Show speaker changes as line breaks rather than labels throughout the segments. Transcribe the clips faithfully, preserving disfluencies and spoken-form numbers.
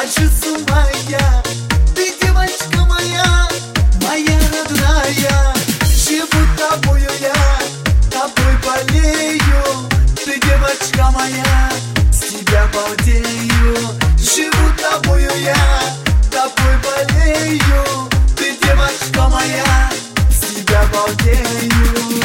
схожу с ума я. Ты девочка моя, моя родная. Живу тобою я, тобой болею. Ты девочка моя, с тебя балдею. Живу тобою я, тобой болею. Ты девочка моя, с тебя балдею.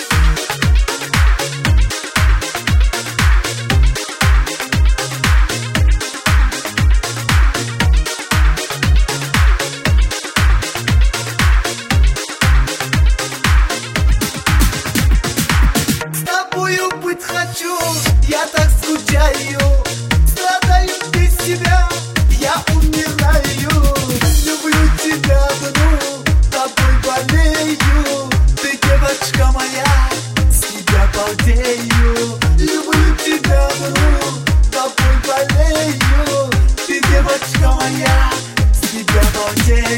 Хочу, я так скучаю, страдаю без тебя, я умираю. Люблю тебя, ну, тобой болею. Ты девочка моя, с тебя балдею. Люблю тебя, ну, тобой болею. Ты девочка моя, с тебя балдею.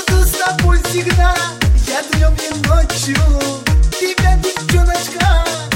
Всегда, я днем и ночью, тебя, девчоночка,